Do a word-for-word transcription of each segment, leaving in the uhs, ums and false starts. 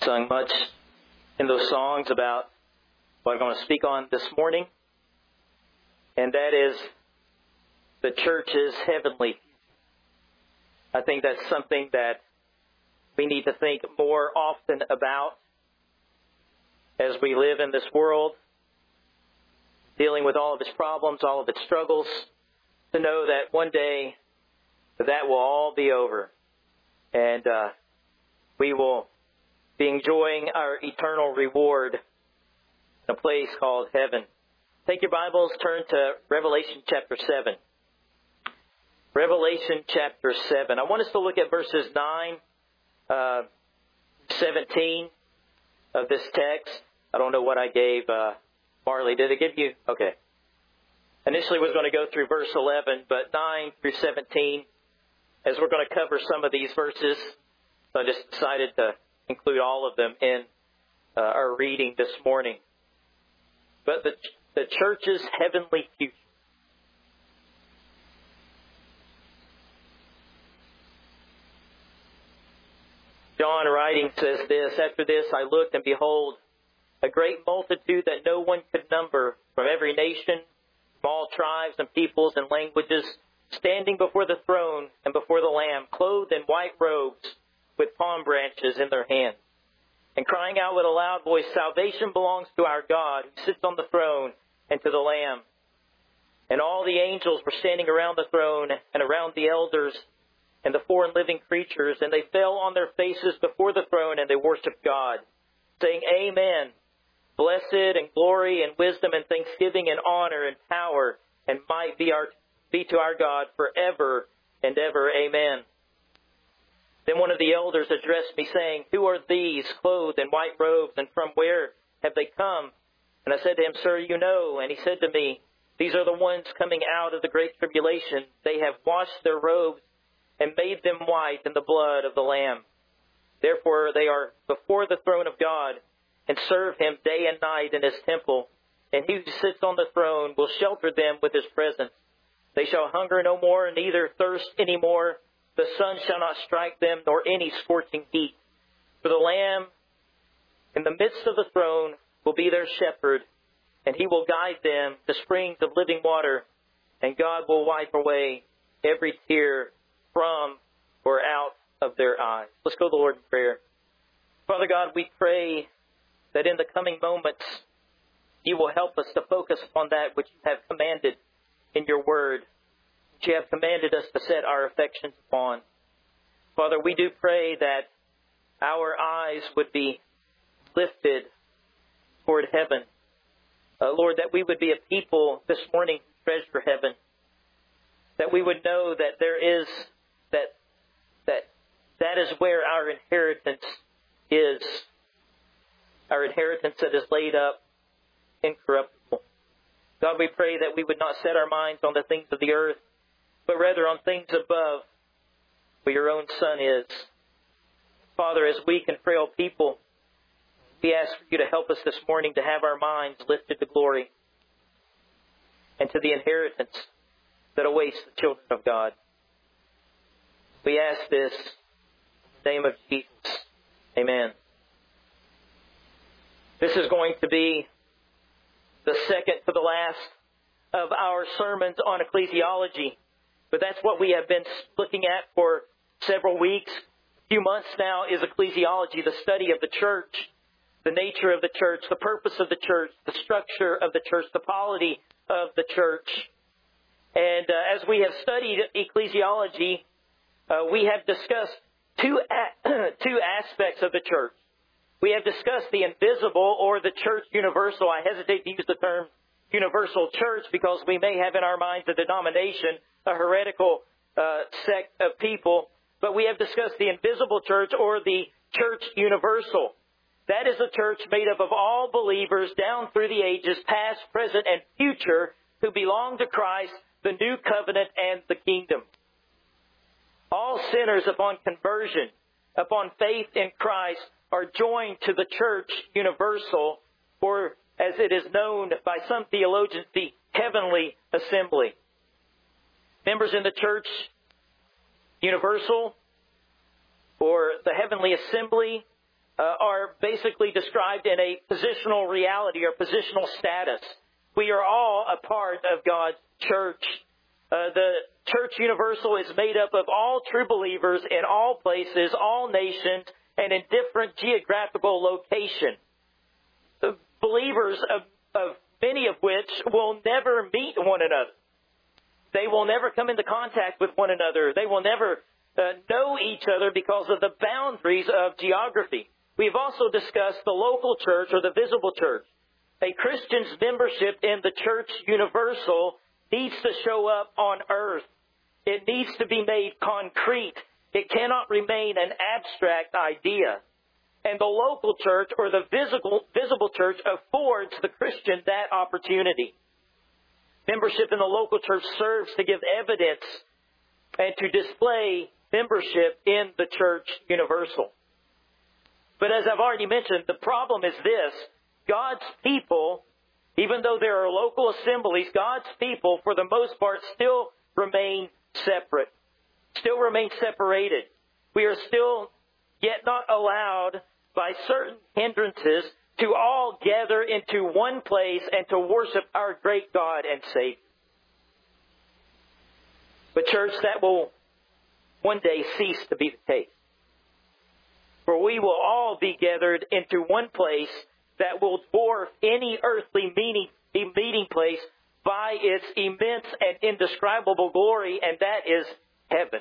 sung much in those songs about what I'm going to speak on this morning, and that is the church's heavenly future. I think that's something that we need to think more often about as we live in this world, dealing with all of its problems, all of its struggles, to know that one day that will all be over, and uh, we will be enjoying our eternal reward in a place called heaven. Take your Bibles, turn to Revelation chapter seven. Revelation chapter seven. I want us to look at verses nine, uh, seventeen of this text. I don't know what I gave uh, Marley. Did it give you? Okay. Initially was going to go through verse eleven, but nine through seventeen, as we're going to cover some of these verses, so I just decided to include all of them in uh, our reading this morning. But the, the church's heavenly future. John writing says this, "After this I looked, and behold, a great multitude that no one could number, from every nation, from all tribes and peoples and languages, standing before the throne and before the Lamb, clothed in white robes, with palm branches in their hands, and crying out with a loud voice, 'Salvation belongs to our God, who sits on the throne, and to the Lamb.' And all the angels were standing around the throne and around the elders and the four living creatures, and they fell on their faces before the throne, and they worshipped God, saying, 'Amen. Blessed and glory and wisdom and thanksgiving and honor and power and might be our be to our God forever and ever. Amen.' Then one of the elders addressed me, saying, 'Who are these clothed in white robes, and from where have they come?' And I said to him, 'Sir, you know.' And he said to me, 'These are the ones coming out of the great tribulation. They have washed their robes and made them white in the blood of the Lamb. Therefore they are before the throne of God, and serve Him day and night in His temple. And He who sits on the throne will shelter them with His presence. They shall hunger no more, neither thirst any more. The sun shall not strike them, nor any scorching heat. For the Lamb in the midst of the throne will be their shepherd, and He will guide them to springs of living water, and God will wipe away every tear from or out of their eyes.'" Let's go to the Lord in prayer. Father God, we pray that in the coming moments, You will help us to focus upon that which You have commanded in Your Word, which You have commanded us to set our affections upon. Father, we do pray that our eyes would be lifted toward heaven. Uh, Lord, that we would be a people this morning who treasure heaven. That we would know that there is, that, that, that is where our inheritance is. Our inheritance that is laid up incorruptible. God, we pray that we would not set our minds on the things of the earth, but rather on things above, where Your own Son is. Father, as weak and frail people, we ask for You to help us this morning to have our minds lifted to glory and to the inheritance that awaits the children of God. We ask this in the name of Jesus. Amen. This is going to be the second to the last of our sermons on ecclesiology. But that's what we have been looking at for several weeks, a few months now, is ecclesiology, the study of the church, the nature of the church, the purpose of the church, the structure of the church, the polity of the church. And uh, as we have studied ecclesiology, uh, we have discussed two a- two aspects of the church. We have discussed the invisible, or the church universal. I hesitate to use the term universal church because we may have in our minds a denomination, a heretical uh, sect of people. But we have discussed the invisible church, or the church universal. That is a church made up of all believers down through the ages, past, present, and future, who belong to Christ, the new covenant, and the kingdom. All sinners upon conversion, upon faith in Christ, are joined to the church universal, or as it is known by some theologians, the heavenly assembly. Members in the church universal, or the heavenly assembly, uh, are basically described in a positional reality or positional status. We are all a part of God's church. Uh, the church universal is made up of all true believers in all places, all nations, and in different geographical locations. The believers of, of many of which will never meet one another. They will never come into contact with one another. They will never uh, know each other because of the boundaries of geography. We've also discussed the local church or the visible church. A Christian's membership in the church universal needs to show up on earth. It needs to be made concrete. It cannot remain an abstract idea. And the local church or the visible, visible church affords the Christian that opportunity. Membership in the local church serves to give evidence and to display membership in the church universal. But as I've already mentioned, the problem is this. God's people, even though there are local assemblies, God's people, for the most part, still remain separate, still remain separated. We are still yet not allowed by certain hindrances to all gather into one place and to worship our great God and Savior. But church, that will one day cease to be the case. For we will all be gathered into one place that will dwarf any earthly meeting, meeting place by its immense and indescribable glory, and that is heaven.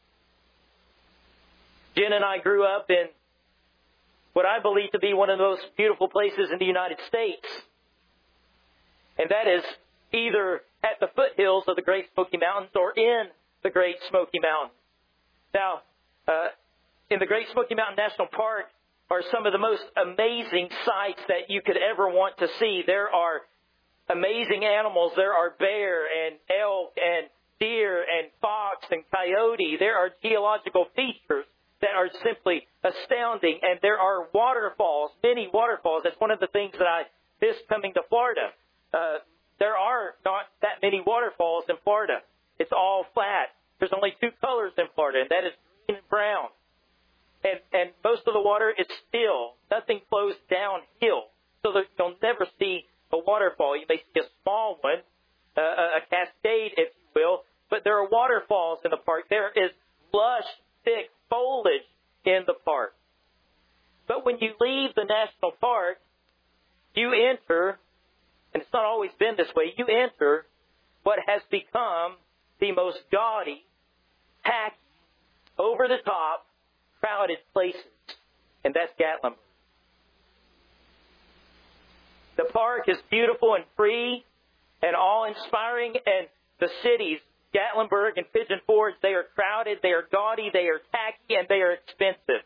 Jen and I grew up in what I believe to be one of the most beautiful places in the United States. And that is either at the foothills of the Great Smoky Mountains or in the Great Smoky Mountains. Now, uh, in the Great Smoky Mountain National Park are some of the most amazing sights that you could ever want to see. There are amazing animals. There are bear and elk and deer and fox and coyote. There are geological features that are simply astounding. And there are waterfalls, many waterfalls. That's one of the things that I miss coming to Florida. Uh, there are not that many waterfalls in Florida. It's all flat. There's only two colors in Florida, and that is green and brown. And, and most of the water is still. Nothing flows downhill. So that you'll never see a waterfall. You may see a small one, uh, a cascade, if you will. But there are waterfalls in the park. There is lush, thick foliage in the park. But when you leave the national park, you enter, and it's not always been this way, you enter what has become the most gaudy, tacky, over-the-top, crowded places, and that's Gatlinburg. The park is beautiful and free and awe-inspiring, and the cities, Gatlinburg and Pigeon Forge, they are crowded, they are gaudy, they are tacky, and they are expensive.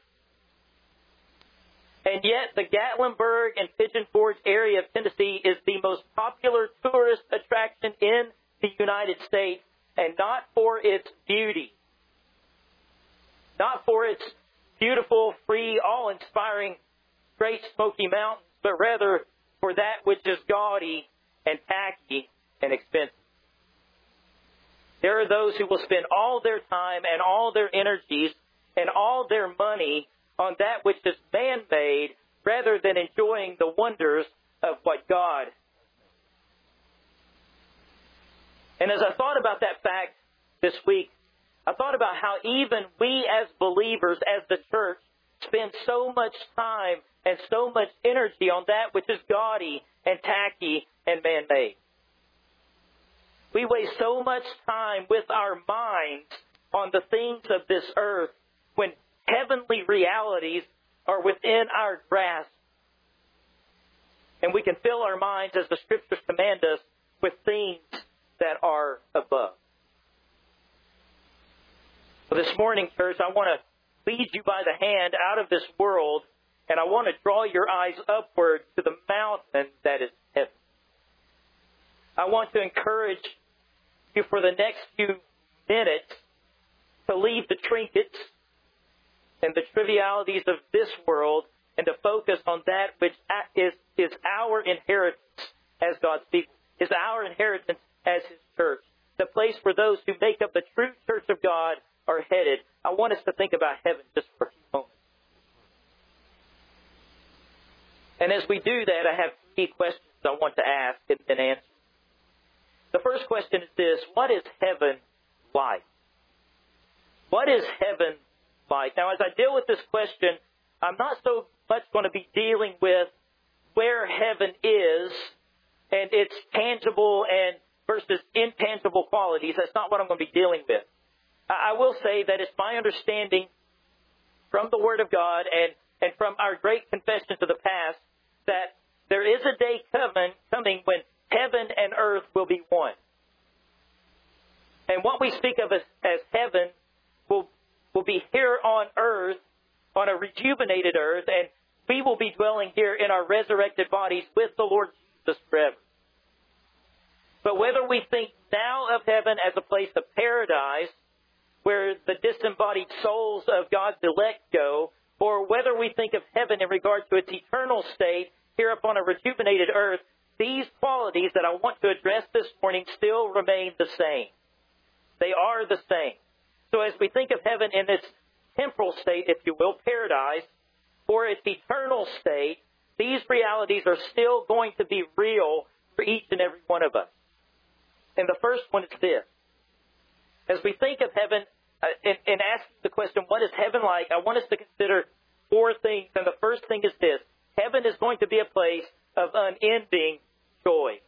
And yet the Gatlinburg and Pigeon Forge area of Tennessee is the most popular tourist attraction in the United States, and not for its beauty, not for its beautiful, free, awe-inspiring Great Smoky Mountains, but rather for that which is gaudy and tacky and expensive. There are those who will spend all their time and all their energies and all their money on that which is man-made rather than enjoying the wonders of what God. And as I thought about that fact this week, I thought about how even we as believers, as the church, spend so much time and so much energy on that which is gaudy and tacky and man-made. We waste so much time with our minds on the things of this earth when heavenly realities are within our grasp. And we can fill our minds, as the Scriptures command us, with things that are above. So this morning, church, I want to lead you by the hand out of this world, and I want to draw your eyes upward to the mountain that is heaven. I want to encourage you for the next few minutes to leave the trinkets and the trivialities of this world and to focus on that which is, is our inheritance as God's people, is our inheritance as His church, the place where those who make up the true church of God are headed. I want us to think about heaven just for a few moments. we do that, I have three questions I want to ask and, and answer. The first question is this: what is heaven like? What is heaven like? Now, as I deal with this question, I'm not so much going to be dealing with where heaven is and its tangible and versus intangible qualities. That's not what I'm going to be dealing with. I will say that it's my understanding from the Word of God and, and from our great confessions of the past that there is a day coming, coming when heaven and earth will be one. And what we speak of as, as heaven will, will be here on earth, on a rejuvenated earth, and we will be dwelling here in our resurrected bodies with the Lord Jesus forever. But whether we think now of heaven as a place of paradise, where the disembodied souls of God's elect go, or whether we think of heaven in regard to its eternal state here upon a rejuvenated earth, these qualities that I want to address this morning still remain the same. They are the same. So as we think of heaven in its temporal state, if you will, paradise, or its eternal state, these realities are still going to be real for each and every one of us. And the first one is this. As we think of heaven, uh, and, and ask the question, what is heaven like? I want us to consider four things. And the first thing is this. Heaven is going to be a place of unending joy.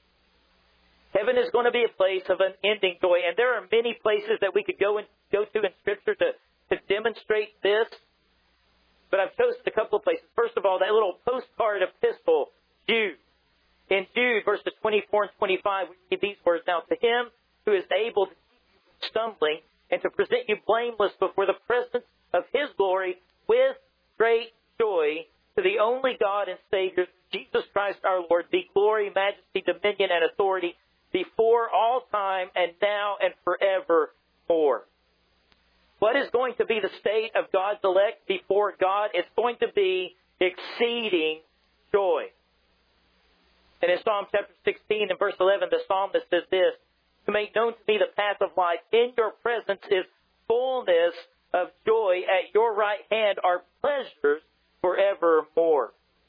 Heaven is going to be a place of unending joy. And there are many places that we could go and go to in Scripture to, to demonstrate this. But I've chosen a couple of places. First of all, that little postcard epistle, Jude. In Jude, verses twenty-four and twenty-five, we read these words. Now, to him who is able to keep you from stumbling and to present you blameless before the presence of his glory with great joy, to the only God and Savior, Jesus Christ our Lord, be glory, majesty, dominion, and authority before all time and now and forevermore. What is going to be the state of God's elect before God? It's going to be exceeding joy. And in Psalm chapter sixteen and verse eleven, the psalmist says this, to make known to me the path of life. In your presence is fullness of joy. At your right hand are pleasures forevermore.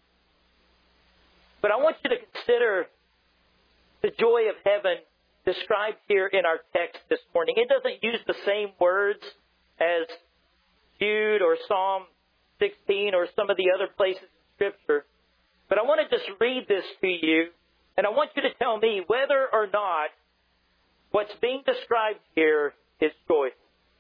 But I want you to consider the joy of heaven described here in our text this morning. It doesn't use the same words as Jude or Psalm sixteen or some of the other places in Scripture. But I want to just read this to you, and I want you to tell me whether or not what's being described here is joyful.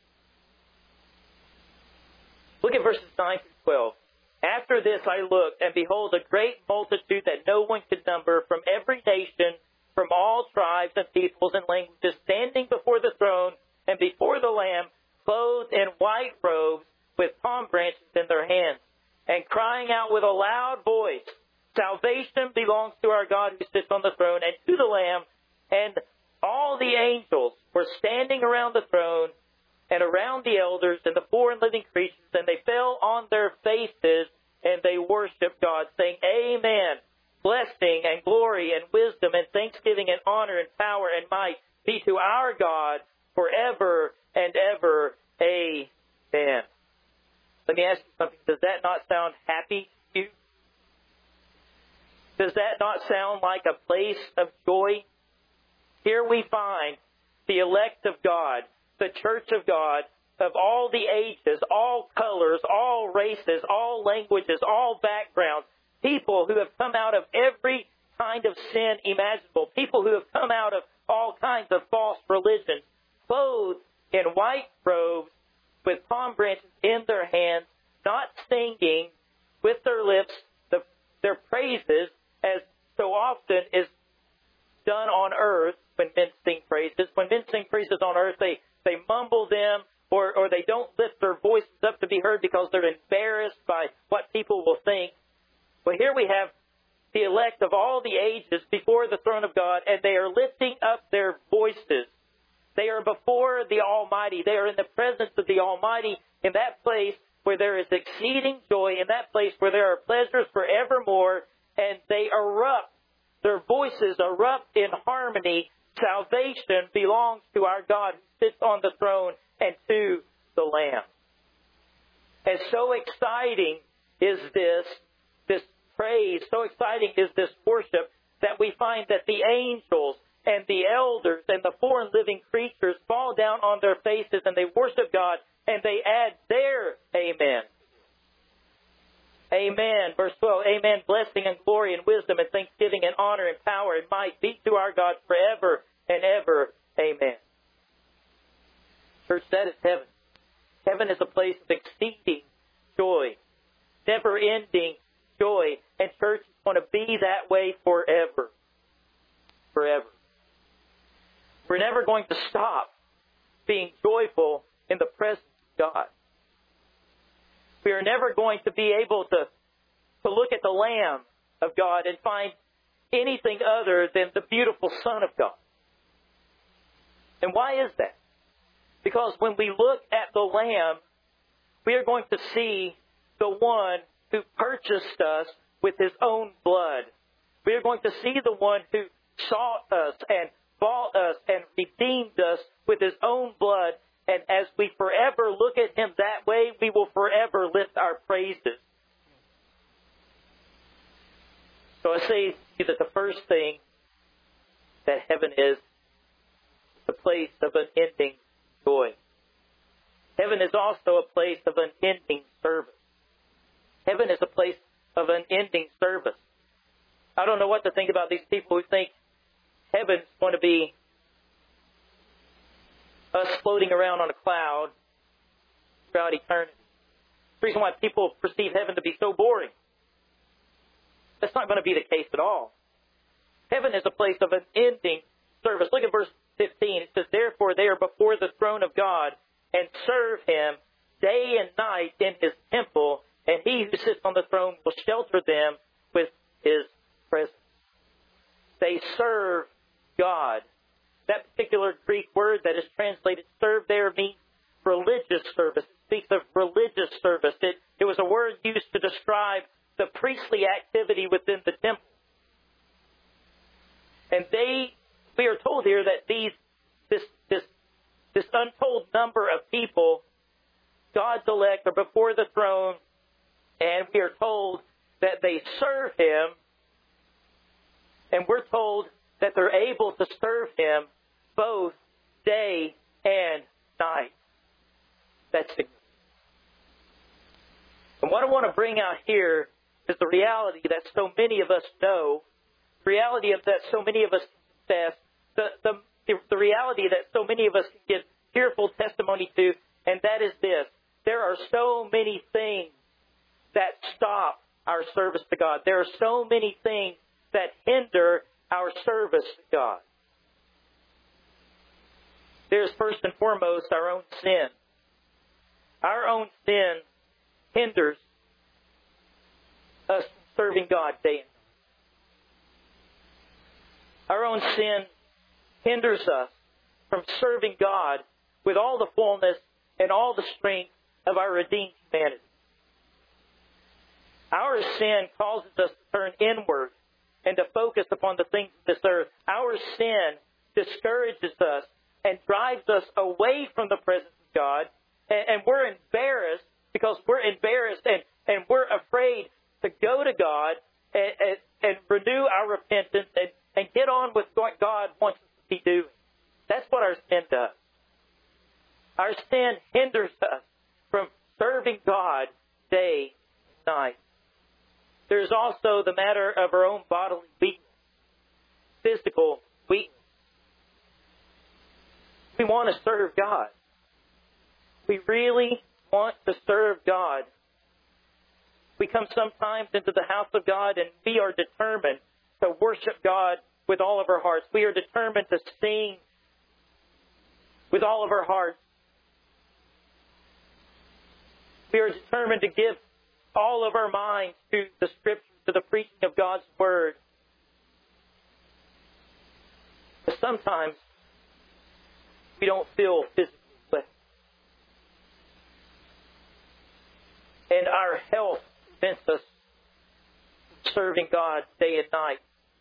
Look at verses nine through twelve. After this I looked, and behold, a great multitude that no one could number, from every nation, from all tribes and peoples and languages, standing before the throne and before the Lamb, clothed in white robes, with palm branches in their hands, and crying out with a loud voice, salvation belongs to our God who sits on the throne and to the Lamb. And all the angels were standing around the throne and around the elders and the four living creatures, and they fell on their faces and they worshiped God, saying, Amen. Blessing and glory and wisdom and thanksgiving and honor and power and might be to our God forever and ever. Amen. Let me ask you something. Does that not sound happy to you? Does that not sound like a place of joy? Here we find the elect of God, the church of God, of all the ages, all colors, all races, all languages, all backgrounds, people who have come out of every kind of sin imaginable, people who have come out of all kinds of false religions, clothed in white robes with palm branches in their hands, not singing with their lips the, their praises, as so often is done on earth when men sing praises. When men sing praises on earth, they, they mumble them, or, or they don't lift their voices up to be heard because they're embarrassed by what people will think. Well, here we have the elect of all the ages before the throne of God, and they are lifting up their voices. They are before the Almighty. They are in the presence of the Almighty, in that place where there is exceeding joy, in that place where there are pleasures forevermore, and they erupt. Their voices erupt in harmony. Salvation belongs to our God who sits on the throne and to the Lamb. And so exciting is this, this praise praise, so exciting is this worship, that we find that the angels and the elders and the four living creatures fall down on their faces and they worship God and they add their amen. Amen. Verse twelve, amen. Blessing and glory and wisdom and thanksgiving and honor and power and might be to our God forever and ever. Amen. Church, that is heaven. Heaven is a place of exceeding joy, never-ending joy. And church is going to be that way forever. Forever. We're never going to stop being joyful in the presence of God. We are never going to be able to, to look at the Lamb of God and find anything other than the beautiful Son of God. And why is that? Because when we look at the Lamb, we are going to see the one who purchased us with His own blood. We are going to see the one who sought us and bought us and redeemed us with His own blood. And as we forever look at Him that way, we will forever lift our praises. So I say to you that the first thing that heaven is, the place of unending joy. Heaven is also a place of unending service. Heaven is a place of unending service. I don't know what to think about these people who think heaven's going to be us floating around on a cloud throughout eternity. The reason why people perceive heaven to be so boring. That's not going to be the case at all. Heaven is a place of unending service. Look at verse fifteen. It says, therefore they are before the throne of God and serve Him day and night in His temple, and He who sits on the throne will shelter them with His presence. They serve God. That particular Greek word that is translated serve there means religious service. It speaks of religious service. It, it was a word used to describe the priestly activity within the temple. And they, we are told here that these, this, this, this untold number of people, God's elect, are before the throne, and we are told that they serve Him, and we're told that they're able to serve Him both day and night. That's significant. And what I want to bring out here is the reality that so many of us know, the reality of that so many of us confess, the, the, the reality that so many of us can give tearful testimony to, and that is this. There are so many things that stop our service to God. There are so many things that hinder our service to God. There's first and foremost our own sin. Our own sin hinders us from serving God day and night. Our own sin hinders us from serving God with all the fullness and all the strength of our redeemed humanity. Our sin causes us to turn inward and to focus upon the things of this earth. Our sin discourages us and drives us away from the presence of God. And, and we're embarrassed because we're embarrassed and, and we're afraid to go to God and, and, and renew our repentance and, and get on with what God wants us to be doing. That's what our sin does. Our sin hinders us from serving God day and night. There's also the matter of our own bodily weakness, physical weakness. We want to serve God. We really want to serve God. We come sometimes into the house of God and we are determined to worship God with all of our hearts. We are determined to sing with all of our hearts. We are determined to give all of our minds to the Scripture, to the preaching of God's Word. But sometimes we don't feel physically well. And our health prevents us from serving God day and night.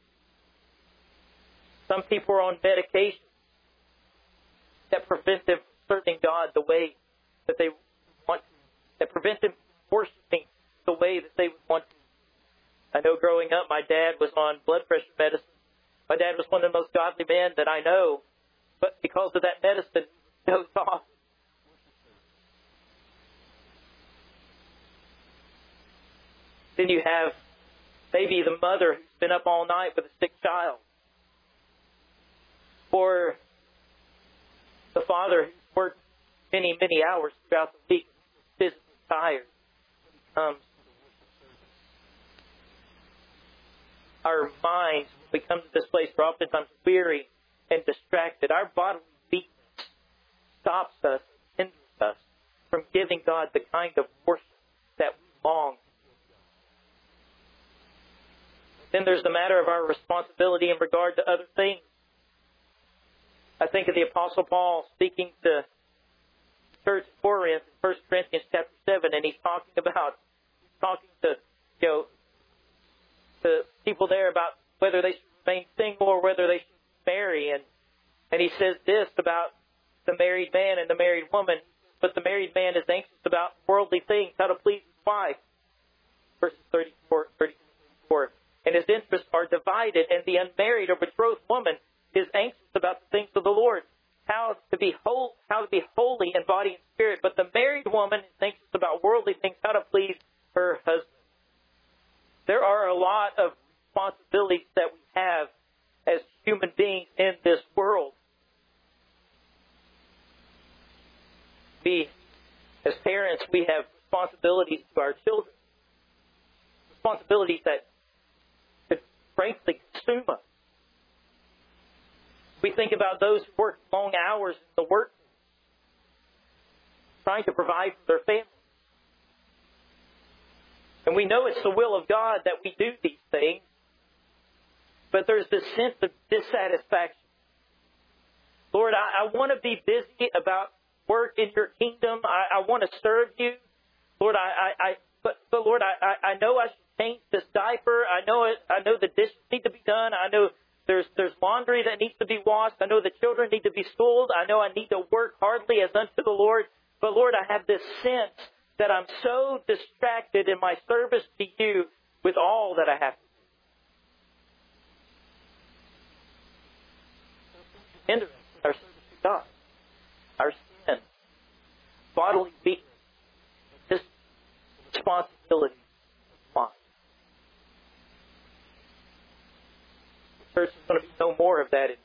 Some people are on medication that prevent them from serving God the way that they want to, that prevent them from worshiping the way that they would want to. I know growing up, my dad was on blood pressure medicine. My dad was one of the most godly men that I know. But because of that medicine, he dozed off. Then you have maybe the mother who's been up all night with a sick child. Or the father who's worked many, many hours throughout the week, physically tired. Um, our minds, when we come to this place, we're oftentimes weary and distracted. Our bodily weakness stops us, hinders us from giving God the kind of worship that we long. Then there's the matter of our responsibility in regard to other things. I think of the Apostle Paul speaking to the church at Corinth in First Corinthians chapter seven, and he's talking about, talking to, you know, to people there about whether they should remain single or whether they should marry. And, and he says this about the married man and the married woman. But the married man is anxious about worldly things, how to please his wife. Verses thirty-four, thirty-four. And his interests are divided, and the unmarried or betrothed woman is anxious about the things of the Lord, how to be whole, how to be holy in body and spirit. But the married woman is anxious about worldly things, how to please her husband. There are a lot of responsibilities that we have as human beings in this world. We, as parents, we have responsibilities to our children. Responsibilities that could frankly consume us. We think about those who work long hours in the workforce, trying to provide for their families. And we know it's the will of God that we do these things, but there's this sense of dissatisfaction. Lord, I, I want to be busy about work in your kingdom. I, I want to serve you. Lord, I, I, I but, but Lord, I, I, I know I should change this diaper. I know it. I know the dishes need to be done. I know there's there's laundry that needs to be washed. I know the children need to be schooled. I know I need to work hardly as unto the Lord. But Lord, I have this sense that I'm so distracted in my service to you with all that I have to do. Hindrance our service to God, our sin, bodily weakness, this responsibility of life. The church is going to be no more of that in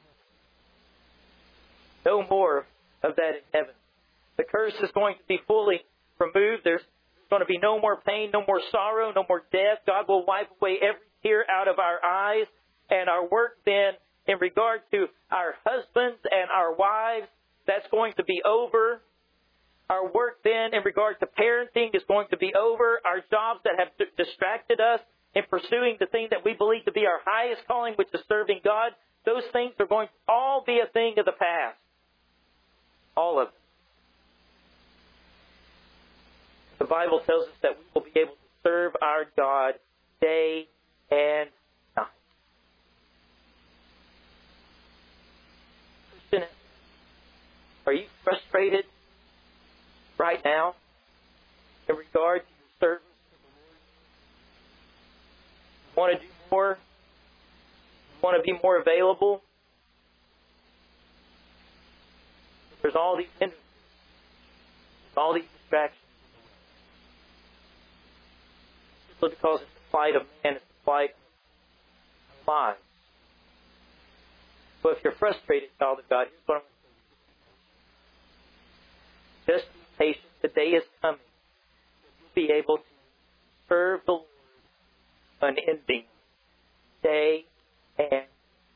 no more of that in heaven. The curse is going to be fully removed. There's going to be no more pain, no more sorrow, no more death. God will wipe away every tear out of our eyes. And our work then in regard to our husbands and our wives, that's going to be over. Our work then in regard to parenting is going to be over. Our jobs that have d- distracted us in pursuing the thing that we believe to be our highest calling, which is serving God, those things are going to all be a thing of the past. All of them. The Bible tells us that we will be able to serve our God day and night. Christian, are you frustrated right now in regard to your service? You want to do more? You want to be more available? There's all these hindrances, all these distractions. Simply because it's the plight of man, it's the plight of lives. So if you're frustrated, child of God, here's what I'm going to say. Just be patient. The day is coming. You'll be able to serve the Lord unending day and night.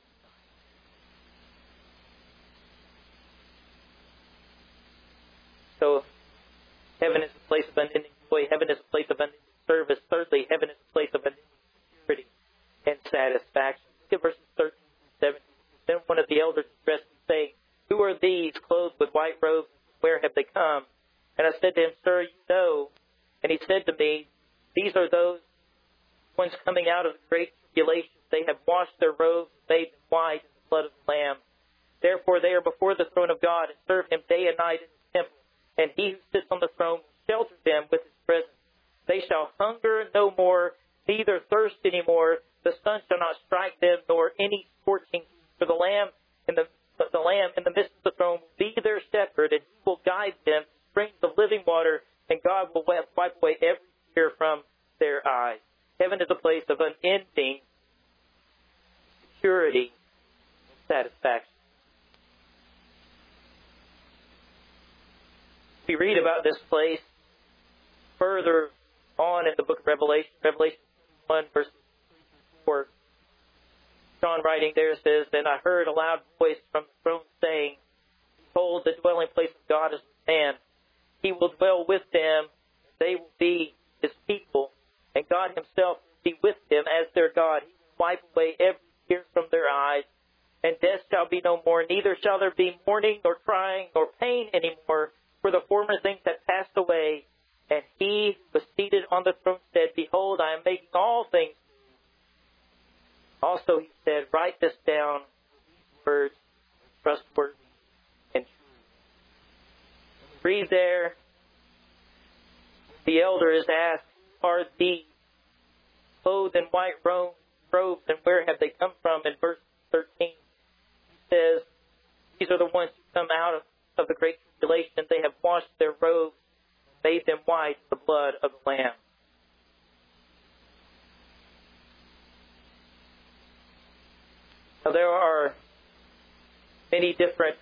So heaven is a place of unending joy. Heaven is a place of unending service. Thirdly, heaven is a place of unending security and satisfaction. Look at verses thirteen and seventeen. Then one of the elders addressed me, saying, "Who are these clothed with white robes? Where have they come?" And I said to him, "Sir, you know." And he said to me, "These are those ones coming out of the great tribulation. They have washed their robes, made them white in the blood of the Lamb. Therefore they are before the throne of God and serve him day and night in his temple. And he who sits on the throne will shelter them with his presence. They shall hunger no more, neither neither thirst anymore. The sun shall not strike them, nor any scorching. For the Lamb in the the Lamb in the midst of the throne will be their shepherd, and He will guide them to springs of living water, and God will wipe away every tear from their eyes. Heaven is a place of unending security and satisfaction. We read about this place further on in the book of Revelation, Revelation one, verse four. John writing there says, "Then I heard a loud voice from the throne saying, Behold, the dwelling place of God is with man. He will dwell with them, they will be His people, and God Himself will be with them as their God. He will wipe away every tear from their eyes, and death shall be no more, neither shall there be mourning, nor crying, nor pain any more, for the former things have passed away. And He who was seated on the throne said, Behold, I am making all things new. Also He said, Write this down, words trustworthy and true." Read there. The elder is asked, "Are these clothed in white robes, and where have they come from?" In verse thirteen, he says, "These are the ones who come out of, of the great tribulation. They have washed their robes, made them white with the blood of the Lamb." Now, there are many different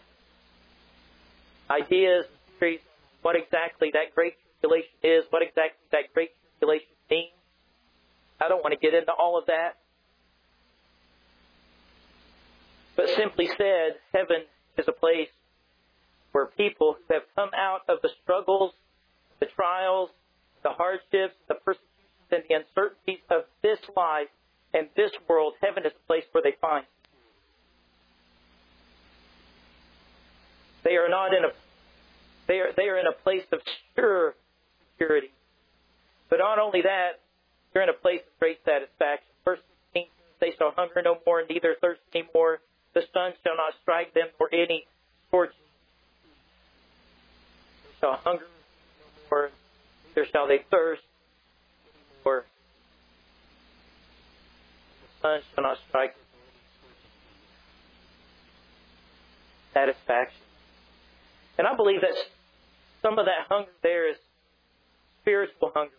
ideas, theories, what exactly that great tribulation is, what exactly that great tribulation means. I don't want to get into all of that. But simply said, heaven is a place where people who have come out of the struggles, the trials, the hardships, the persecutions, and the uncertainties of this life and this world, heaven is a place where they find. They are not in a they are they are in a place of sure security. But not only that, they're in a place of great satisfaction. Verse sixteen, "They shall hunger no more, neither thirst any more. The sun shall not strike them, or any scorching. They shall hunger no more, neither shall they thirst any more. The sun shall not strike them." Satisfaction. And I believe that some of that hunger there is spiritual hunger.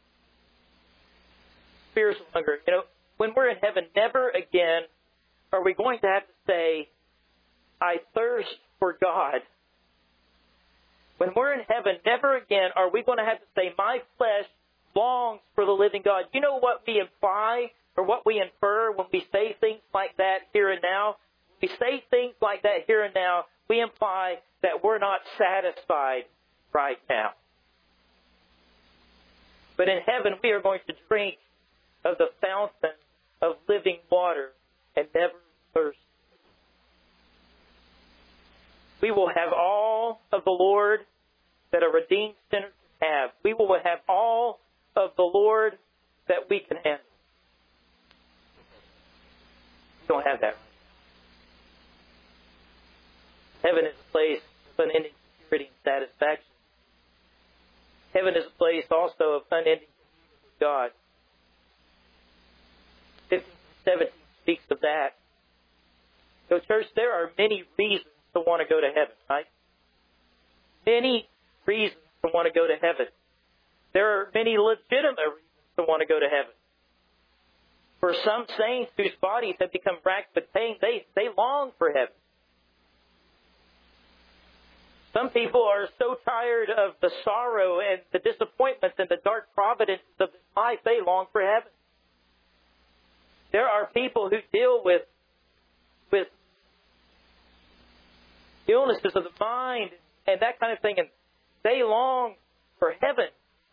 Spiritual hunger. You know, when we're in heaven, never again are we going to have to say, "I thirst for God." When we're in heaven, never again are we going to have to say, "My flesh longs for the living God." You know what we imply or what we infer when we say things like that here and now? We say things like that here and now, we imply that we're not satisfied right now. But in heaven, we are going to drink of the fountain of living water and never thirst. We will have all of the Lord that a redeemed sinner can have. We will have all of the Lord that we can handle. We don't have that. Heaven is a place of unending security and satisfaction. Heaven is a place also of unending communion with God. fifteen seventeen speaks of that. So, church, there are many reasons to want to go to heaven, right? Many reasons to want to go to heaven. There are many legitimate reasons to want to go to heaven. For some saints whose bodies have become racked with pain, they, they long for heaven. Some people are so tired of the sorrow and the disappointments and the dark providences of this life, they long for heaven. There are people who deal with, with illnesses of the mind and that kind of thing, and they long for heaven.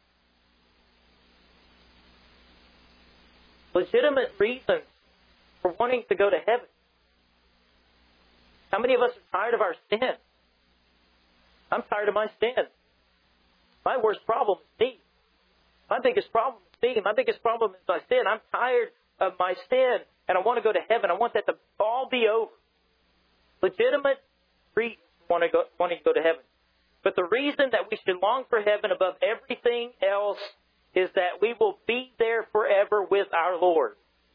Legitimate reasons for wanting to go to heaven. How many of us are tired of our sin? I'm tired of my sin. My worst problem is me. My biggest problem is me. My biggest problem is my sin. I'm tired of my sin, and I want to go to heaven. I want that to all be over. Legitimate reasons want to go, wanting to go to heaven. But the reason that we should long for heaven above everything else is that we will be there forever with our Lord.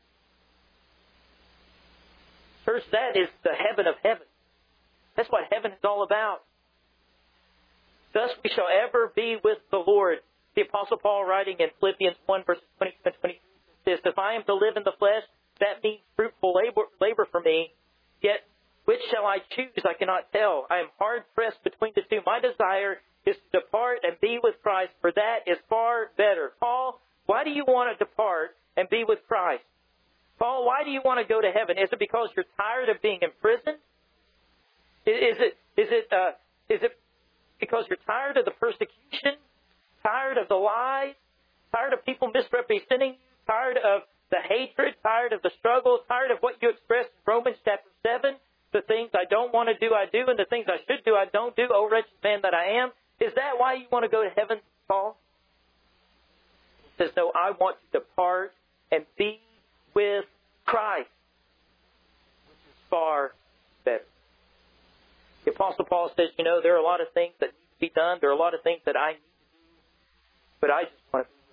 Church, that is the heaven of heaven. That's what heaven is all about. Thus we shall ever be with the Lord. The Apostle Paul, writing in Philippians one, verses twenty-two and twenty-three, says, if I am to live in the flesh, that means fruitful labor, labor for me. Yet, which shall I choose? I cannot tell. I am hard pressed between the two. My desire is to depart and be with Christ, for that is far better. Paul, why do you want to depart and be with Christ? Paul, why do you want to go to heaven? Is it because you're tired of being imprisoned? Is it, is it, uh, is it because you're tired of the persecution? Tired of the lies? Tired of people misrepresenting you? Tired of the hatred? Tired of the struggle? Tired of what you expressed in Romans chapter seven? The things I don't want to do, I do, and the things I should do, I don't do. Oh, wretched man that I am. Is that why you want to go to heaven, Paul? He says, no, I want to depart and be with Christ, which is far better. The Apostle Paul says, you know, there are a lot of things that need to be done. There are a lot of things that I need to do. But I just want to be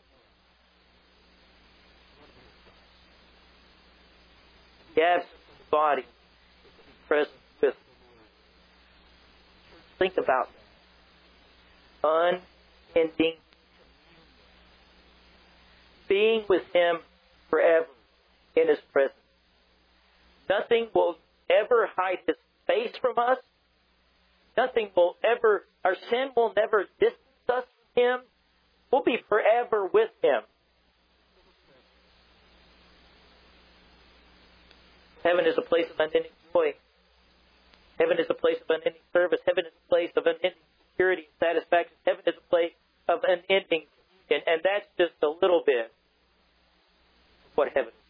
with Christ. The absence of the body, present with the Lord. Think about that. Unending being with Him forever in His presence. Nothing will ever hide His face from us. Nothing will ever, our sin will never distance us from Him. We'll be forever with Him. Heaven is a place of unending joy. Heaven is a place of unending service. Heaven is a place of unending security and satisfaction. Heaven is a place of unending communion. And that's just a little bit of what heaven is.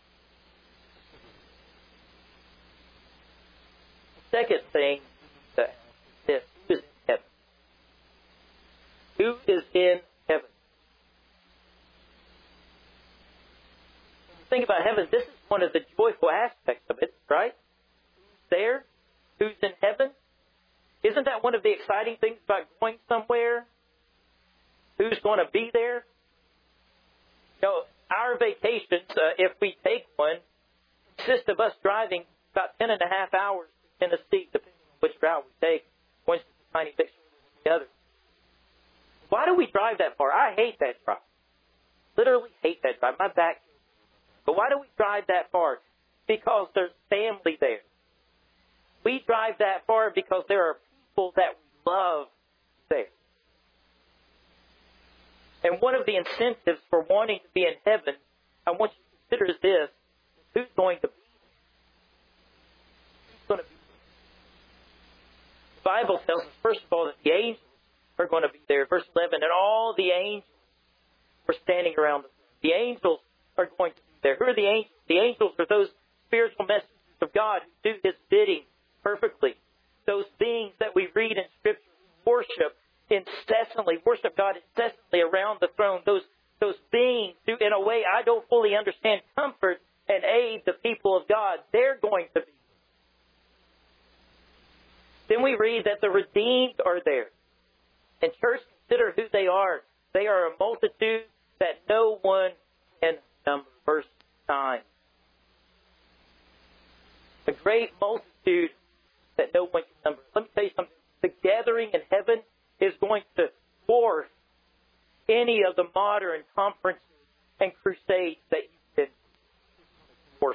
The second thing that is this: who is in heaven? Who is in heaven? Think about heaven. This is one of the joyful aspects of it, right? Who's there? Who's in heaven? Isn't that one of the exciting things about going somewhere? Who's going to be there? You know, our vacations, uh, if we take one, consist of us driving about ten and a half hours to Tennessee, depending on which route we take. One's a tiny bit shorter than the other. Why do we drive that far? I hate that drive. Literally hate that drive. My back. But why do we drive that far? Because there's family there. We drive that far because there are people that we love there. And one of the incentives for wanting to be in heaven, I want you to consider is this: who's going to be there? Who's going to be there? The Bible tells us, first of all, that the angels are going to be there. Verse eleven, and all the angels were standing around the throne. The angels are going to be there. Who are the angels? The angels are those spiritual messengers of God who do His bidding perfectly. Those beings that we read in Scripture who worship incessantly, worship God incessantly around the throne. Those those beings who, in a way I don't fully understand, comfort and aid the people of God. They're going to be. Then we read that the redeemed are there. And church, consider who they are. They are a multitude that no one can number. Verse nine. A great multitude that no one can number. Let me tell you something. The gathering in heaven is going to dwarf any of the modern conferences and crusades that you've been dwarf.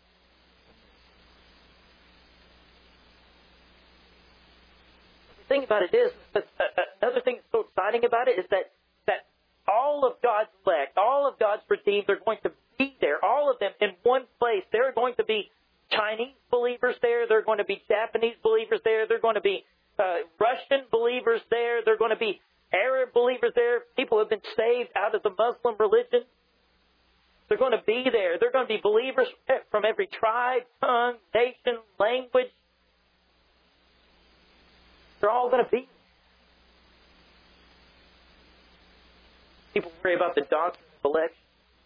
The thing about it is, that, uh, another thing that's so exciting about it is that, that all of God's elect, all of God's redeemed are going to be there, all of them in one place. There are going to be Chinese believers there. There are going to be Japanese believers there. There are going to be uh, Russian believers there. There are going to be Arab believers there. People who have been saved out of the Muslim religion. They're going to be there. They're going to be believers from every tribe, tongue, nation, language. They're all going to be. People worry about the doctrine of election,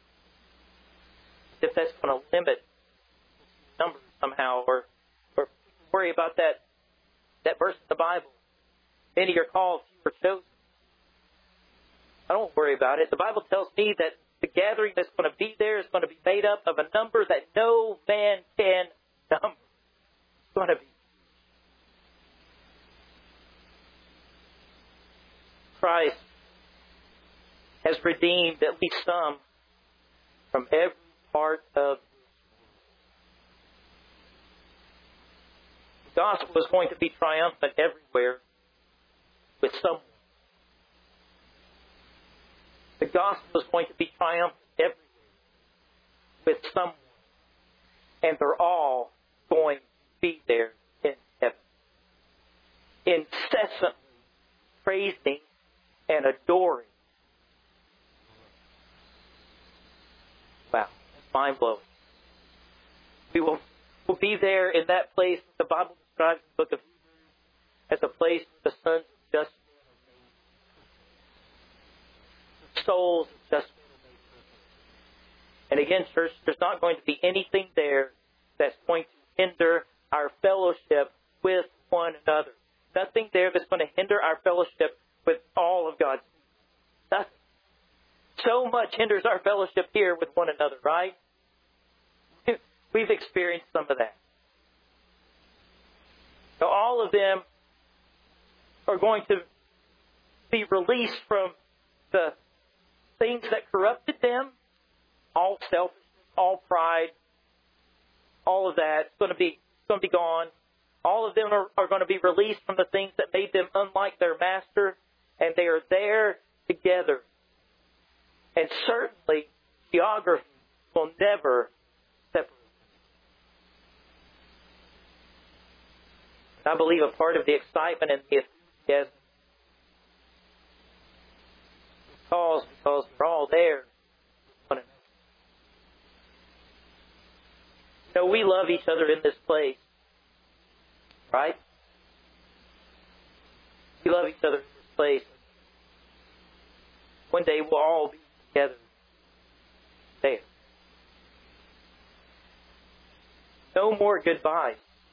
if that's going to limit numbers somehow, or or worry about that that verse in the Bible. Many are called, few are chosen. I don't worry about it. The Bible tells me that the gathering that's going to be there is going to be made up of a number that no man can number. It's going to be. Christ has redeemed at least some from every part of the gospel is going to be triumphant everywhere with someone. The gospel is going to be triumphant everywhere with someone. And they're all going to be there in heaven. Incessantly praising and adoring. Wow, that's mind-blowing. We will will be there in that place the Bible describes in the book of Hebrews as a place where the sons of justice, souls of justice. And again, church, there's not going to be anything there that's going to hinder our fellowship with one another. Nothing there that's going to hinder our fellowship with all of God's people. Nothing. So much hinders our fellowship here with one another, right? We've experienced some of that. So all of them are going to be released from the things that corrupted them, all selfishness, all pride, all of that. It's going to be, it's going to be gone. All of them are, are going to be released from the things that made them unlike their master, and they are there together. And certainly, geography will never separate. I believe a part of the excitement and the enthusiasm because because we're all there. So we love each other in this place, right? We love each other in this place. One day we'll all be together there. No more goodbyes.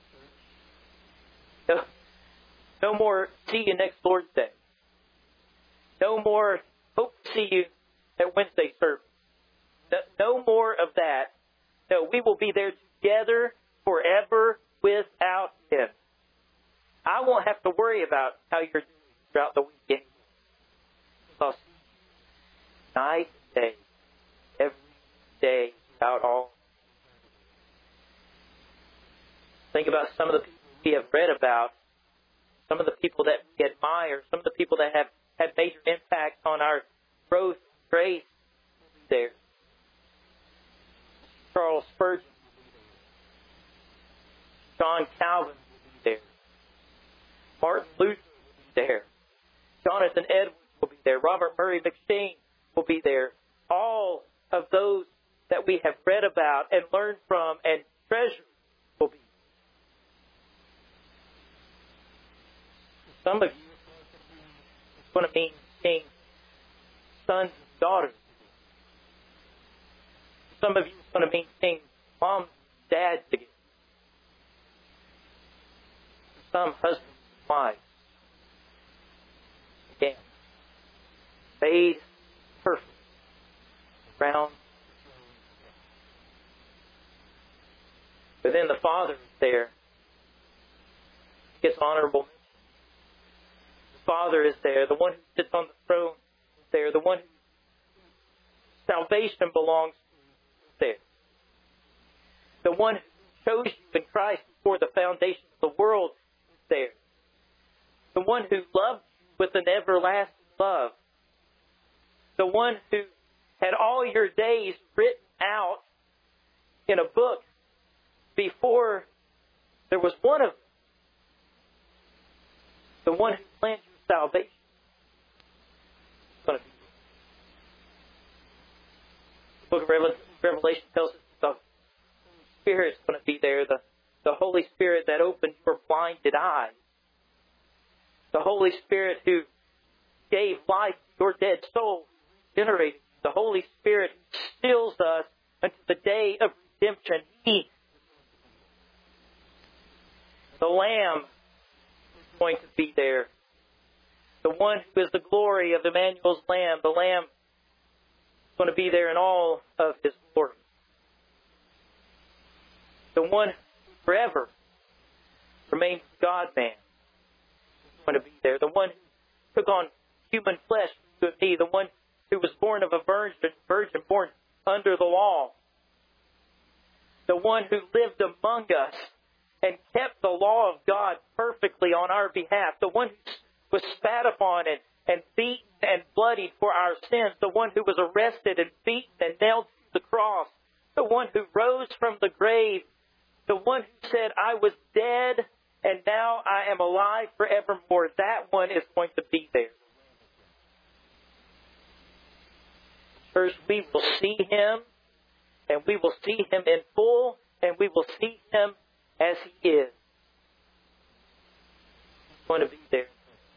No, no more see you next Lord's Day. No more hope to see you at Wednesday service. No, no more of that. No, we will be there together forever without end. I won't have to worry about how you're doing throughout the weekend. Because night and day, every day, out all. Think about some of the people we have read about, some of the people that we admire, some of the people that have had major impact on our growth, grace, there. Charles Spurgeon, John Calvin will be there. Martin Luther will be there. Jonathan Edwards will be there. Robert Murray McCheyne will be there. All of those that we have read about and learned from and treasured will be there. Some of you, it's going to mean seeing sons and daughters. Some of you, it's going to mean seeing moms and dads together. Some husbands and wives. Again, bathed perfect around. But then the Father is there. He gets honorable mention. The Father is there. The one who sits on the throne is there. The one whose salvation belongs to is there. The one who chose you in Christ before the foundation of the world is there. The one who loved you with an everlasting love. The one who had all your days written out in a book before there was one of them. The one who planned your salvation is going to be there. The book of Revelation tells us the Holy Spirit is going to be there. The, the Holy Spirit that opened your blinded eyes. The Holy Spirit who gave life to your dead soul, generated. The Holy Spirit who stills us until the day of redemption. He, the Lamb, is going to be there. The one who is the glory of Emmanuel's Lamb. The Lamb is going to be there in all of His glory. The one who forever remains God-man is going to be there. The one who took on human flesh for you and me. The one who was born of a virgin, virgin born under the law. The one who lived among us and kept the law of God perfectly on our behalf. The one who was spat upon and, and beaten and bloodied for our sins. The one who was arrested and beaten and nailed to the cross. The one who rose from the grave. The one who said, I was dead and now I am alive forevermore. That one is going to be there. First, we will see Him, and we will see Him in full, and we will see Him as He is. He's going to be there.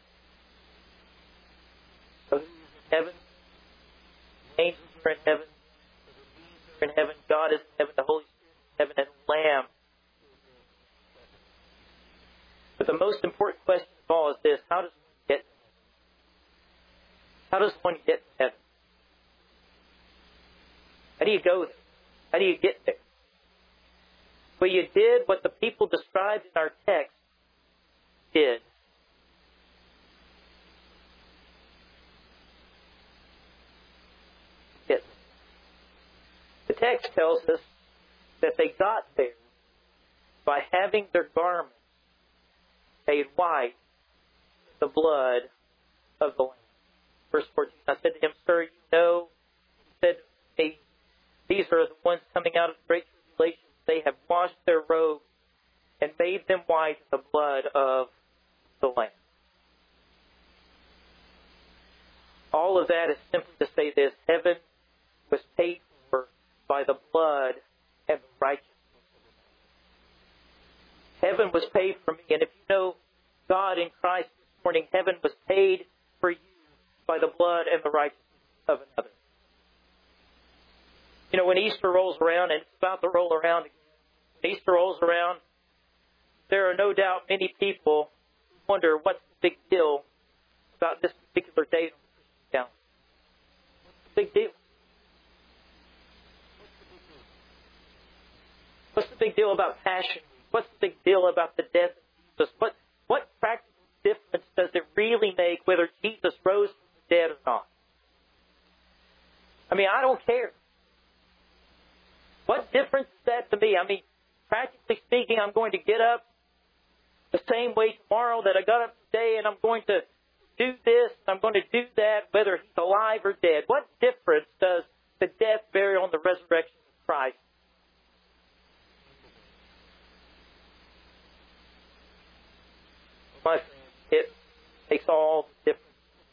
So He's in heaven. Angels are in heaven. Are in heaven. God is in heaven. The Holy Spirit is in heaven, and the Lamb. But the most important question of all is this: how does one get? How does one get to heaven? How do you go there? How do you get there? Well, you did what the people described in our text did. Yes. The text tells us that they got there by having their garments made white with the blood of the Lamb. Verse fourteen, I said to him, Sir, you know, he said to me, these are the ones coming out of the great tribulation. They have washed their robes and made them white with the blood of the Lamb. All of that is simply to say this: heaven was paid for by the blood and the righteousness. Heaven was paid for me. And if you know God in Christ this morning, heaven was paid for you by the blood and the righteousness of another. You know, when Easter rolls around, and it's about to roll around again, when Easter rolls around, there are no doubt many people who wonder what's the big deal about this particular date on the Christian calendar. What's the big deal? What's the big deal about Passion? What's the big deal about the death of Jesus? What, what practical difference does it really make whether Jesus rose from the dead or not? I mean, I don't care. What difference is that to me? I mean, practically speaking, I'm going to get up the same way tomorrow that I got up today, and I'm going to do this, I'm going to do that, whether He's alive or dead. What difference does the death, burial, and the resurrection of Christ? My friends, it makes all the difference.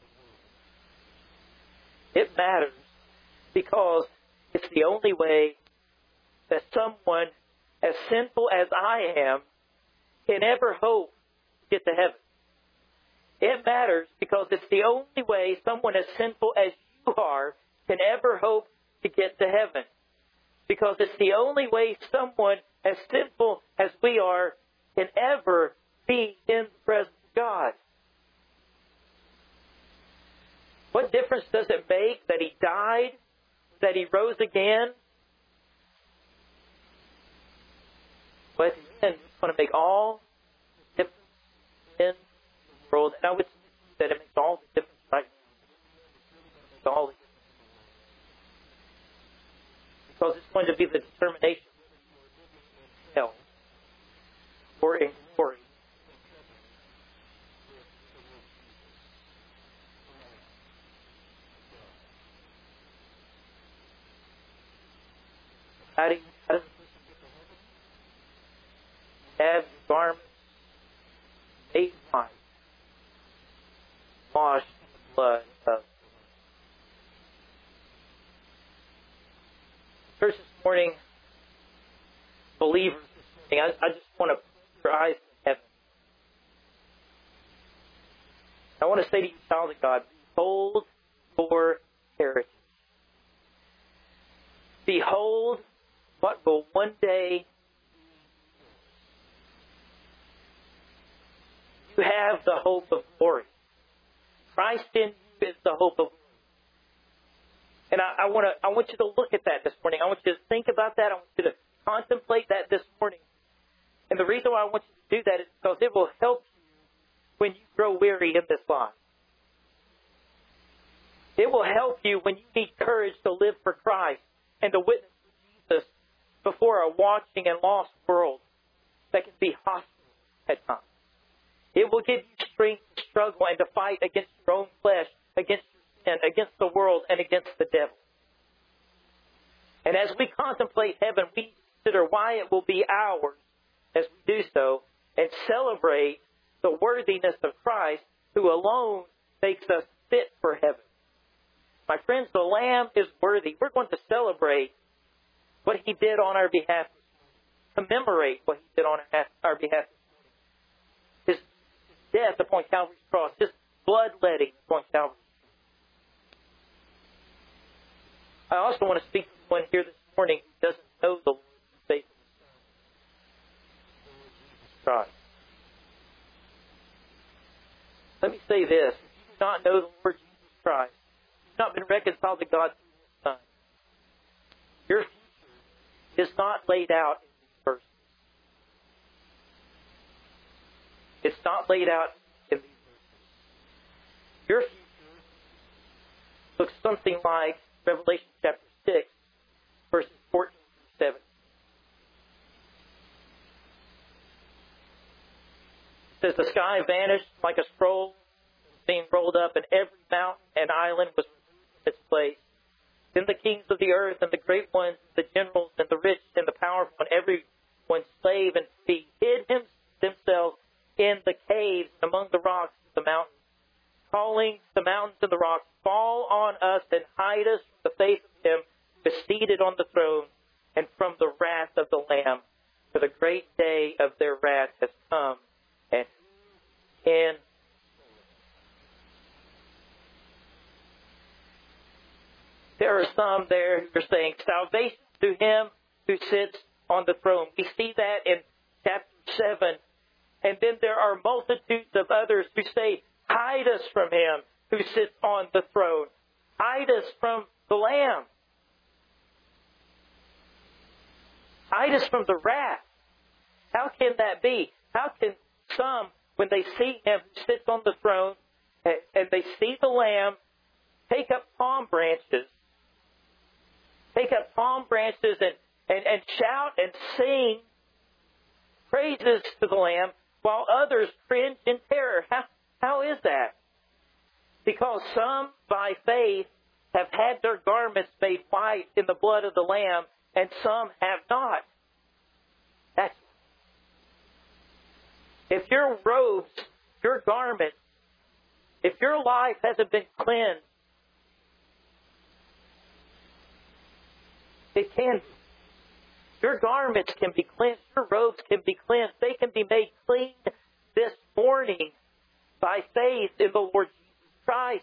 It matters because it's the only way that someone as sinful as I am can ever hope to get to heaven. It matters because it's the only way someone as sinful as you are can ever hope to get to heaven. Because it's the only way someone as sinful as we are can ever be in the presence of God. What difference does it make that He died, that He rose again? But in the end, it's going to make all the difference in the world. And I would say that it makes all the difference right now. It makes all the difference. Because it's going to be the determination of hell or in glory. How do you, how does have your garments made white, washed in the blood of church this morning, believers this morning, I, I just want to put your eyes to heaven. I want to say to you, child of God, behold your heritage. Behold what will one day you have the hope of glory. Christ in you is the hope of glory. And I, I want to, I want you to look at that this morning. I want you to think about that. I want you to contemplate that this morning. And the reason why I want you to do that is because it will help you when you grow weary in this life. It will help you when you need courage to live for Christ and to witness for Jesus before a watching and lost world that can be hostile at times. It will give you strength to struggle and to fight against your own flesh, against your sin, against the world, and against the devil. And as we contemplate heaven, we consider why it will be ours as we do so and celebrate the worthiness of Christ, who alone makes us fit for heaven. My friends, the Lamb is worthy. We're going to celebrate what He did on our behalf, commemorate what He did on our behalf. His death upon Calvary's cross, His bloodletting upon Calvary's cross. I also want to speak to one here this morning who doesn't know the Lord and Savior Christ. Let me say this. If you do not know the Lord Jesus Christ, you've not been reconciled to God through His Son, your future is not laid out in these verses. It's not laid out in these verses. Your future looks something like Revelation chapter six, verses fourteen through seventeen. It says, the sky vanished like a scroll, being rolled up, and every mountain and island was removed from its place. Then the kings of the earth and the great ones, the generals and the rich and the powerful, and every one slave and free, hid him, themselves in the caves among the rocks of the mountains, calling the mountains and the rocks, fall on us and hide us from the face of Him who is seated on the throne and from the wrath of the Lamb. For the great day of their wrath has come, and who can There are some there who are saying, salvation to Him who sits on the throne. We see that in chapter seven. And then there are multitudes of others who say, hide us from Him who sits on the throne. Hide us from the Lamb. Hide us from the wrath. How can that be? How can some, when they see Him who sits on the throne, and they see the Lamb, take up palm branches, take up palm branches and, and, and shout and sing praises to the Lamb, while others cringe in terror? How, how is that? Because some, by faith, have had their garments made white in the blood of the Lamb, and some have not. That's if your robes, your garments, if your life hasn't been cleansed, it can be. Your garments can be cleansed. Your robes can be cleansed. They can be made clean this morning by faith in the Lord Jesus Christ.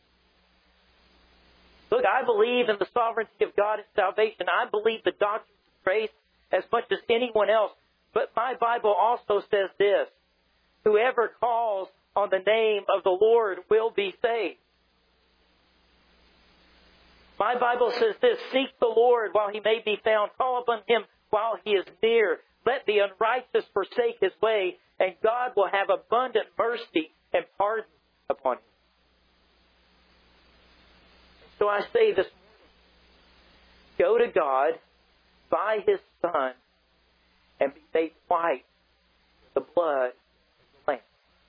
Look, I believe in the sovereignty of God and salvation. I believe the doctrine of grace as much as anyone else. But my Bible also says this: whoever calls on the name of the Lord will be saved. My Bible says this: seek the Lord while He may be found. Call upon Him while He is near. Let the unrighteous forsake his way, and God will have abundant mercy and pardon upon him. So I say this morning, go to God by His Son and be made white with the blood of the Lamb.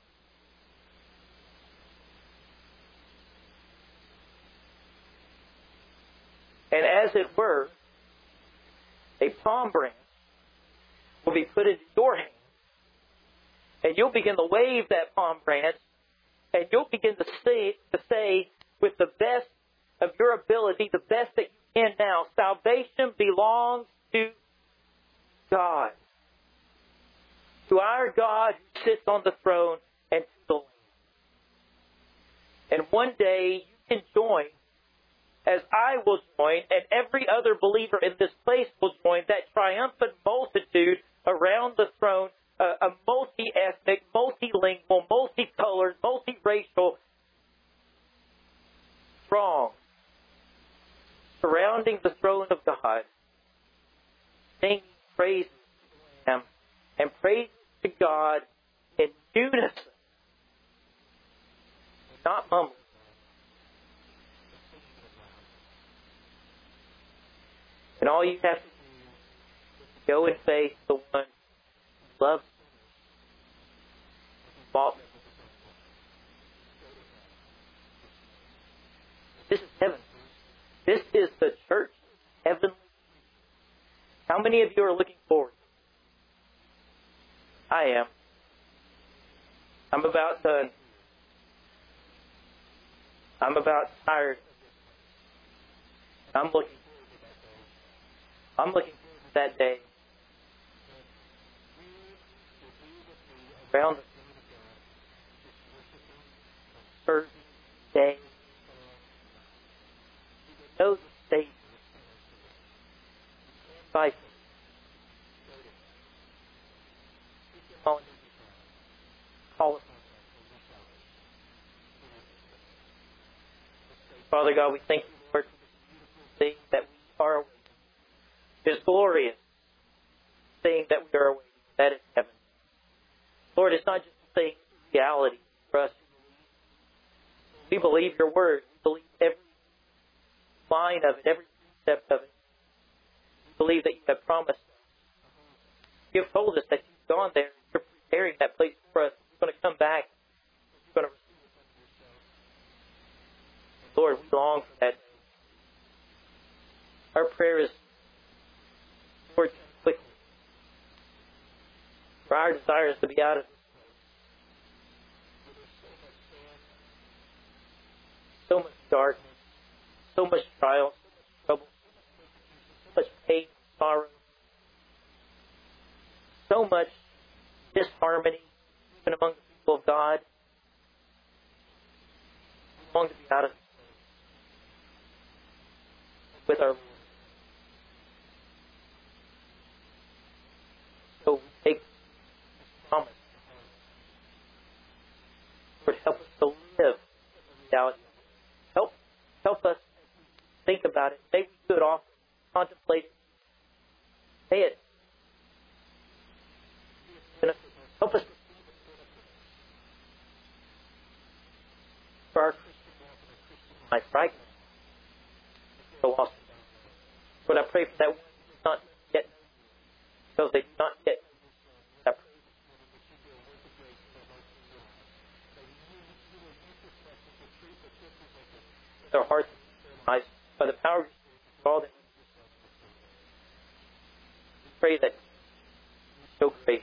And as it were, a palm branch will be put into your hand, and you'll begin to wave that palm branch, and you'll begin to say, to say with the best of your ability, the best that you can now, salvation belongs to God, to our God who sits on the throne, and to the Lamb. And one day you can join, as I will join, and every other believer in this place will join, that triumphant multitude around the throne, uh, a multi-ethnic, multilingual, multicolored, multiracial, throng surrounding the throne of God, singing praises to Him and praise to God in unison, not mumbling. And all you have to do is go and face the one who loves you, bought me. This is heaven. This is the church, heavenly. How many of you are looking forward? I am. I'm about done. I'm about tired. I'm looking. I'm looking for that day. Around the first day. Know the state. By call it. Father God, we thank you, Lord, for this thing that we are awaiting. This glorious thing that we are awaiting. That is heaven. Lord, it's not just a thing, it's reality for us. We believe your word. We believe every line of it, every step of it. We believe that you have promised us. You have told us that you've gone there. You're preparing that place for us. You're going to come back. You're going to receive us. Lord, we long for that. Our prayer is, Lord, quickly. For our desire is to be out of this place. So much darkness, so much trial, so much trouble, so much pain, sorrow, so much disharmony, even among the people of God. We long to be out of this place with our Lord. So we take this promise. Lord, help us to live without you. Help, help us think about it. May we do it often. Contemplate it. Say it. Help us for our Christian life, right? So awesome. But I pray for that one who does not yet know, because they do not yet know. I pray their hearts and eyes by the power of your Spirit, all that we pray that you show grace.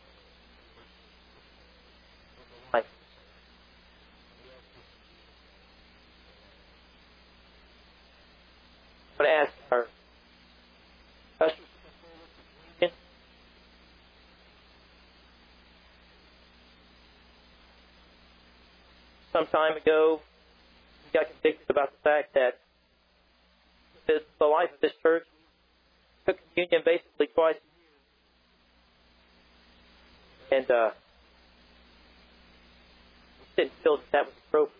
Life. I'm going to ask our ushers to come forward. Some time ago, we got convicted about the fact that this, the life of this church took communion basically twice a year. And uh, we didn't feel that that was appropriate.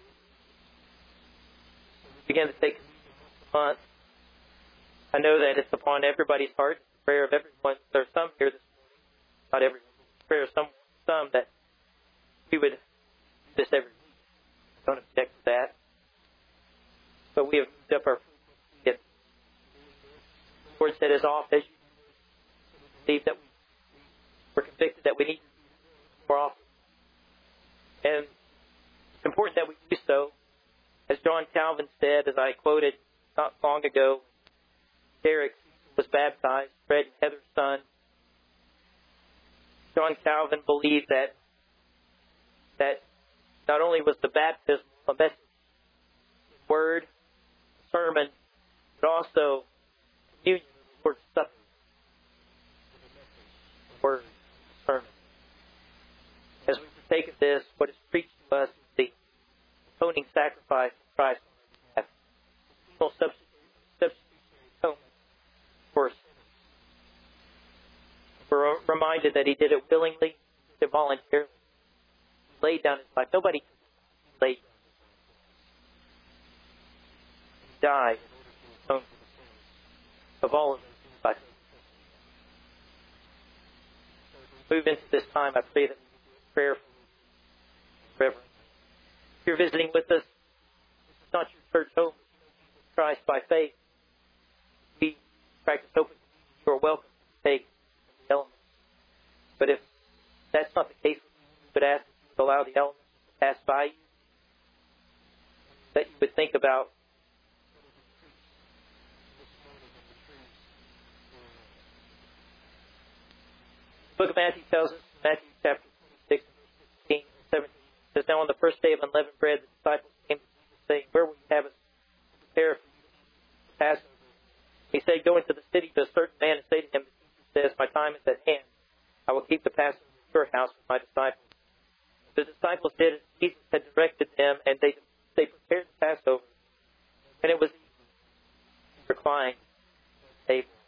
We began to take communion once a month. I know that it's upon everybody's heart, the prayer of everyone. There are some here this morning, not everyone, the prayer of some, some that we would do this every week. Don't object to that. But we have moved up our food. The Lord said, as often as you believe that we were convicted that we need to do more often. And it's important that we do so. As John Calvin said, as I quoted not long ago, Derek was baptized, Fred and Heather's son. John Calvin believed that that not only was the baptism a message, word, sermon, but also communion, Lord's Supper, word, sermon. As we partake of this, what is preached to us is the atoning sacrifice of Christ on our behalf. Full substitutionary atonement for us. We're reminded that He did it willingly, He did it voluntarily. He laid down His life. Nobody laid down. died in order to atone for the sins of all of us by faith. Move into this time, I pray that we do prayer for reverence. If you're visiting with us, it's not your church home, it's Christ by faith. We practice open. You are welcome to take the elements. But if that's not the case, we would ask that you allow the elements to pass by you, that you would think about the book of Matthew tells us, Matthew chapter twenty-six, sixteen, seventeen, says, Now on the first day of unleavened bread, the disciples came to Jesus, saying, Where will you have us prepare for you the Passover? He said, Go into the city to a certain man and say to him, The teacher says, My time is at hand. I will keep the Passover in your house with my disciples. The disciples did as Jesus had directed them, and they they prepared the Passover. And it was reclined at the table.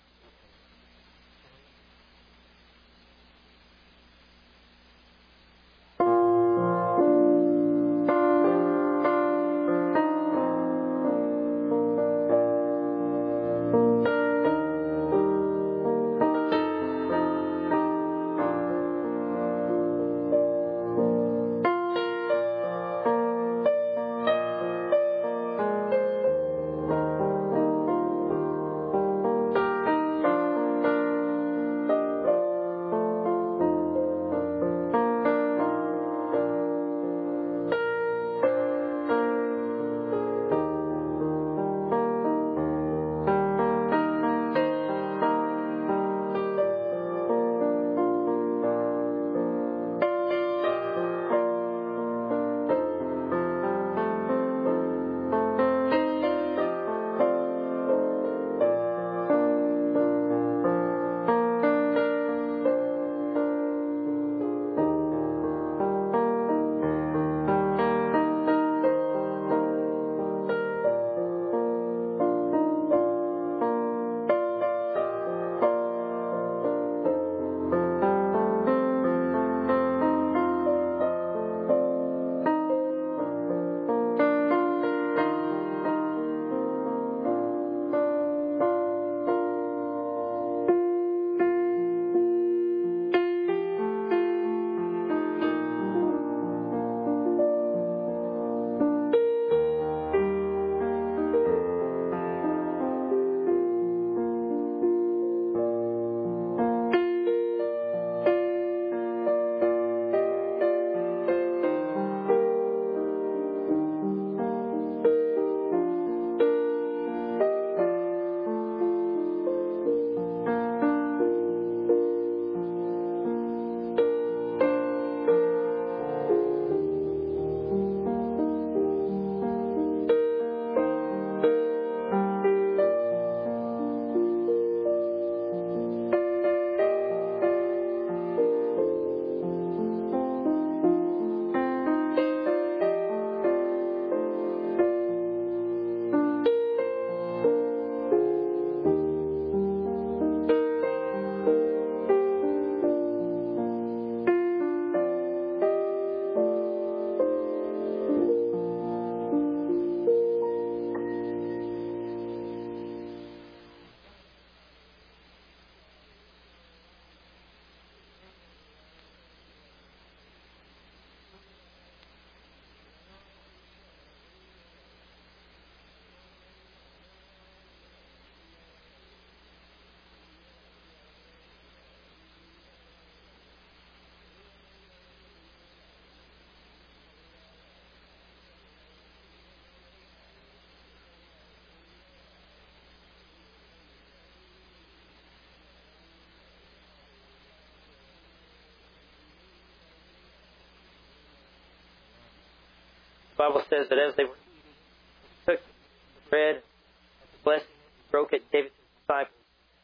The Bible says that as they were eating, he took the bread, blessed it, broke it, gave it to his disciples.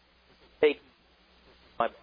Take, eat, my body.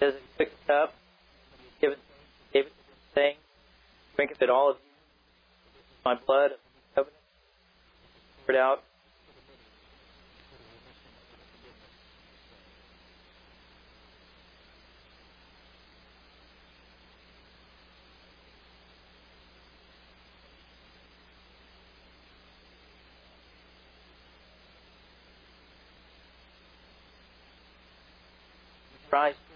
says he took the cup, gave it, gave it to him, saying, drink of it, all of you. My blood of the covenant poured out. Christ